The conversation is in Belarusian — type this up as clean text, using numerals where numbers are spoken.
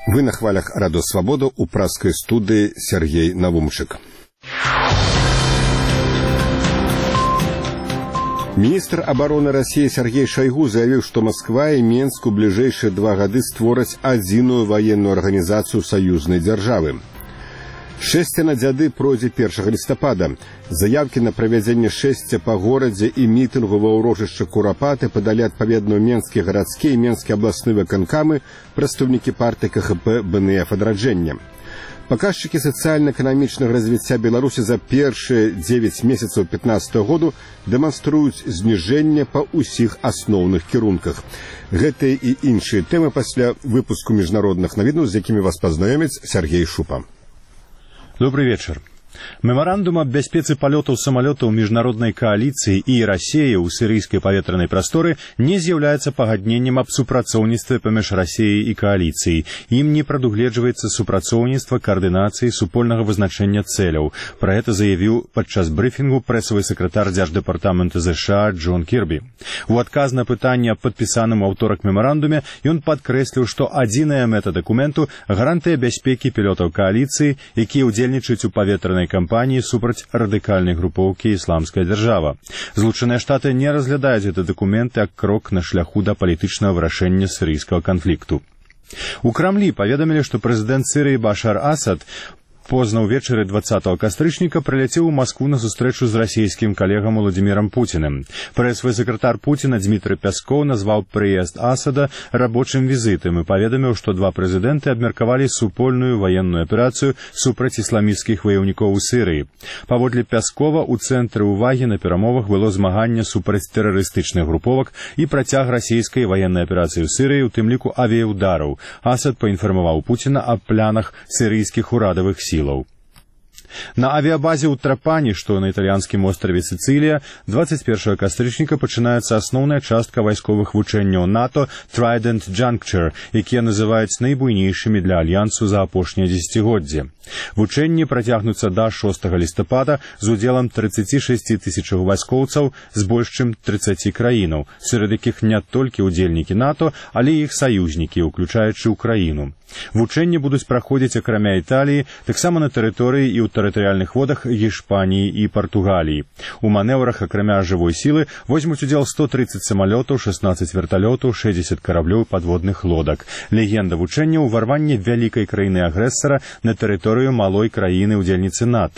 Вы на хвалях Радио Свобода у пражской студии Сергей Навумчик. Министр обороны России Сергей Шойгу заявил, что Москва и Минск у ближайшие 2 годы створаць адзіную военную организацию союзной державы. Шэсце на дзяды пройдзе 1 листопада. Заявки на правядзенне шэсця па горадзе і мітынгу ва ўрочышчы Курапаты падалі адпаведна Менскія гарадскія і Менскія абласныя выканкамы, прадстаўнікі партыі КХП БНФ адраджэння. Паказчыкі сацыяльна-эканамічнага развіцця Беларусі за першыя 9 месяцаў 2015 году дэманструюць зніжэнне па ўсіх асноўных кірунках. Гэтыя і іншыя тэмы пасля выпуску міжнародных навінаў, з якімі вас пазнаёміць Сергей Шупа. Добрый вечер. Меморандум об бяспецы палётаў самалётаў міжнароднай кааліцыі і Расіі ў сірыйскай паветранай прасторы не з'яўляецца пагадненнем аб супрацоўніцтве паміж Расіяй і кааліцыяй. Ім не прадугледжваецца супрацоўніцтва, каардынацыі, супольнага вызначэння цэляў. Пра гэта заявіў падчас брыфінгу прэсавы сакратар дзярждэпартамента ЗША Джон Кірбі. У адказ на пытанне аб падпісаным у аўторак мемарандуме ён падкрэсліў, што адзіная мэта дакументу – гарантыя бяспекі пілотаў кааліцыі, якія ўдзельнічаюць у паветранай кампаніі супраць радыкальнай групоўкі «Ісламская дзяржава». Злучаныя Штаты не разглядаюць гэты дакумент як крок на шляху да палітычнага вырашэння сірыйскага канфлікту. У Крамлі паведамілі, што прэзідэнт Сірыі Башар Асад позна ўвечары 20 кастрычніка прыляцеў у Маскву на сустрэчу з расійскім калегам Владзімірам Пуціным. Прэсавы сакратар Пуціна Дмітрый Пяскоў назваў прыезд Асада рабочым візітам і паведаміў, што 2 прэзідэнты абмеркавалі супольную ваенную аперацыю супраць ісламісцкіх ваяўнікоў у Сірыі. Паводле Пяскова, у цэнтры ўвагі на перамовах было змаганне супраць тэрарыстычных груповак і працяг расійскай ваеннай аперацыі ў Сірыі, у тым ліку авіяўдараў. Асад паінфармаваў Пуціна аб планах сірыйскіх урадавых сіл. На авіабазе ў Трапані, што на італьянскім острове Сіцылія, 21 кастрычніка пачынаецца асноўная частка вайсковых вучэнняў НАТО Trident Juncture, якія называюць найбуйнейшымі для альянсу за апошняе дзесяцігоддзе. Вучэнні працягнуцца да 6 лістапада з удзелам 36 тысячаў вайскоўцаў з больш чым 30 краінаў, сярод якіх не толькі ўдзельнікі НАТО, але і іх саюзнікі, уключаючы Украіну. Вучэнні будуць праходзіць акрамя Італіі, таксама на тэрыторыі і ў тэрытарыяльных водах Іспаніі і Партугаліі. У манеўрах акрамя жывой сілы возьмуць удзел 130 самалётаў, 16 верталётаў, 60 караблёў і падводных лодак. Легенда вучэння – ўварванне вялікай краіны-агрэсара на тэрыторыю малой краіны-ўдзельніцы НАТО.